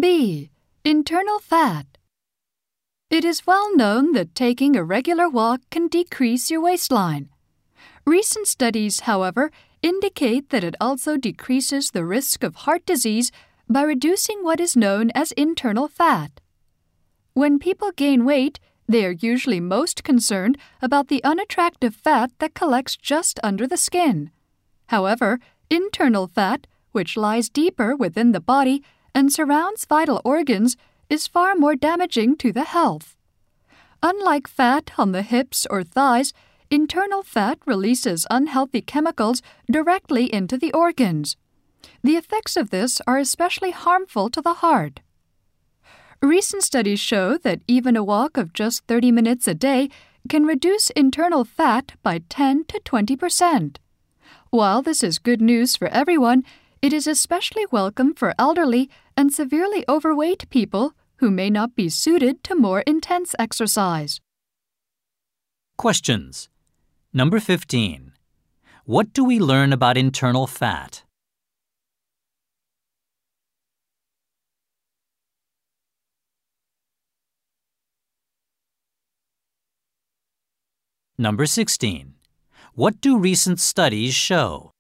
B. Internal fat. It is well known that taking a regular walk can decrease your waistline. Recent studies, however, indicate that it also decreases the risk of heart disease by reducing what is known as internal fat. When people gain weight, they are usually most concerned about the unattractive fat that collects just under the skin. However, internal fat, which lies deeper within the body and surrounds vital organs, is far more damaging to the health. Unlike fat on the hips or thighs, internal fat releases unhealthy chemicals directly into the organs. The effects of this are especially harmful to the heart. Recent studies show that even a walk of just 30 minutes a day can reduce internal fat by 10 to 20%. While this is good news for everyone, it is especially welcome for elderly and severely overweight people who may not be suited to more intense exercise. Questions. Number 15. What do we learn about internal fat? Number 16. What do recent studies show?